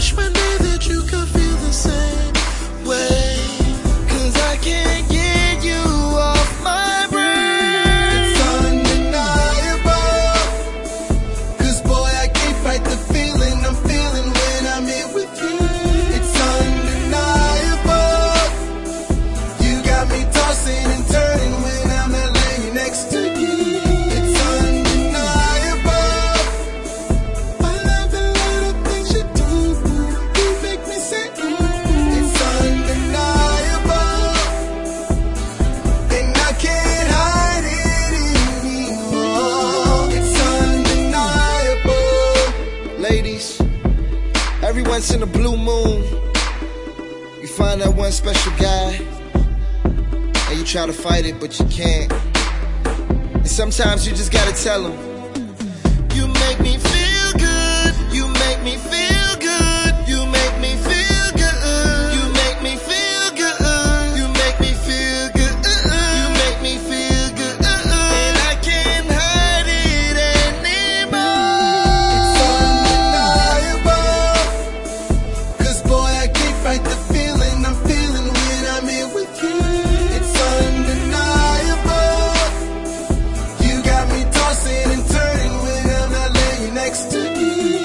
wish one day that you could feel the same way. 'Cause I can't get you off my brain. It's undeniable. 'Cause boy, I can't fight the feeling I'm feeling when I'm here with you. It's undeniable. You got me tossing and turning when I'm not laying next to you. It's undeniable. I love the little things you do. You make me say ooh. It's undeniable. And I can't hide it anymore. It's undeniable. Ladies, every once in a blue moon, you find that one special guy, and you try to fight it, but you can't. And sometimes you just gotta tell him, you make me feel good, you make me feel good, you make me feel good, you make me feel good, you make me feel good, you make me feel good, and I can't hide it anymore. It's undeniable. 'Cause boy, I can't fight the feeling I'm feeling when I'm here with you. It's undeniable. You got me tossing and turning when I'm not laying next to you.